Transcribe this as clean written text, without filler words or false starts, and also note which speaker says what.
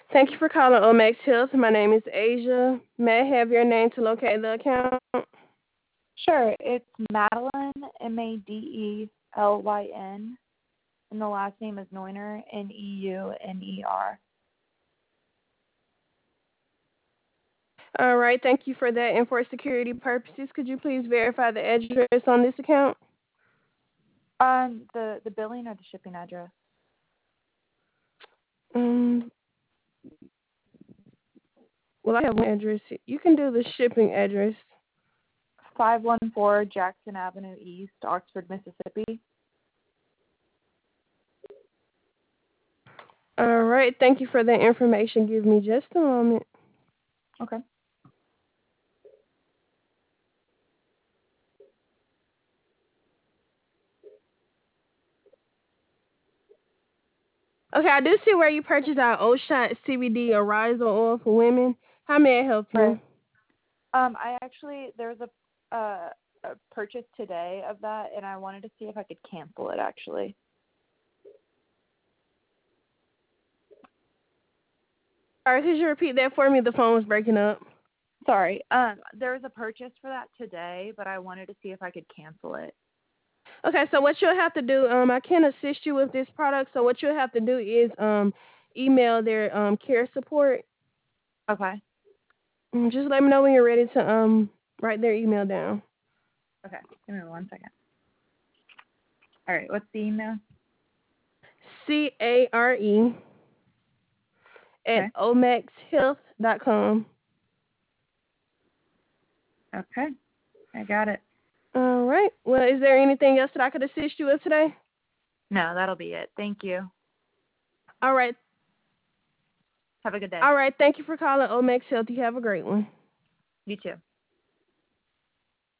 Speaker 1: Thank you for calling Omax Health. My name is Asia. May I have your name to locate the account?
Speaker 2: Sure, it's Madeline, Madelyn, and the last name is Neuner, Neuner.
Speaker 1: All right, thank you for that. And for security purposes, could you please verify the address on this account?
Speaker 2: The billing or the shipping address?
Speaker 1: Um, well, I have one address. You can do the shipping address.
Speaker 2: 514 Jackson Avenue East, Oxford, Mississippi.
Speaker 1: All right, thank you for that information. Give me just a moment.
Speaker 2: Okay.
Speaker 1: Okay, I do see where you purchased our Oshot CBD Arisal oil for women. How may I help you?
Speaker 2: Right. There was a purchase today of that, and I wanted to see if I could cancel it. Actually,
Speaker 1: All right, could you repeat that for me? The phone was breaking up.
Speaker 2: sorry. There was a purchase for that today, but I wanted to see if I could cancel it.
Speaker 1: Okay, so what you'll have to do, I can assist you with this product. So what you'll have to do is email their care support.
Speaker 2: Okay.
Speaker 1: Just let me know when you're ready to write their email down.
Speaker 2: Okay. Give me 1 second. All right. What's the email?
Speaker 1: CARE
Speaker 2: Okay.
Speaker 1: at omaxhealth.com.
Speaker 2: Okay. I got it.
Speaker 1: All right. Well, is there anything else that I could assist you with today?
Speaker 2: No, that'll be it. Thank you.
Speaker 1: All right.
Speaker 2: Have a good day.
Speaker 1: All right. Thank you for calling Omax Health. You have a great one.
Speaker 2: You too.